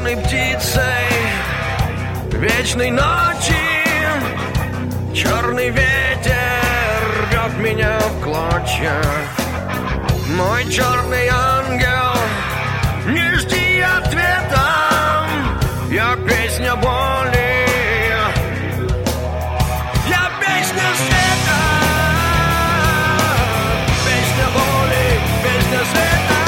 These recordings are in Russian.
черной птицей вечной ночи. Черный ветер рвет меня в клочья. Мой черный ангел, не жди ответа. Я песня боли, я песня света. Песня боли, песня света.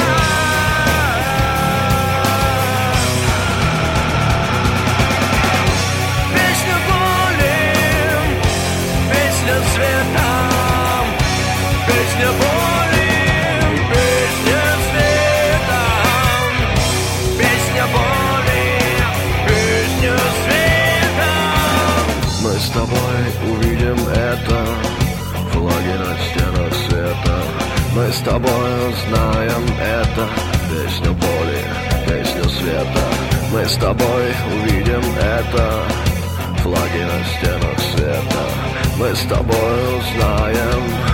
Песня боли, песня света. Песня боли, песня света. Песня боли, песня света. Мы с тобой увидим это, флаги на стенах света. Мы с тобой узнаем это, песня боли, песня света. Мы с тобой увидим это, флаги на стенах света. Мы с тобой узнаем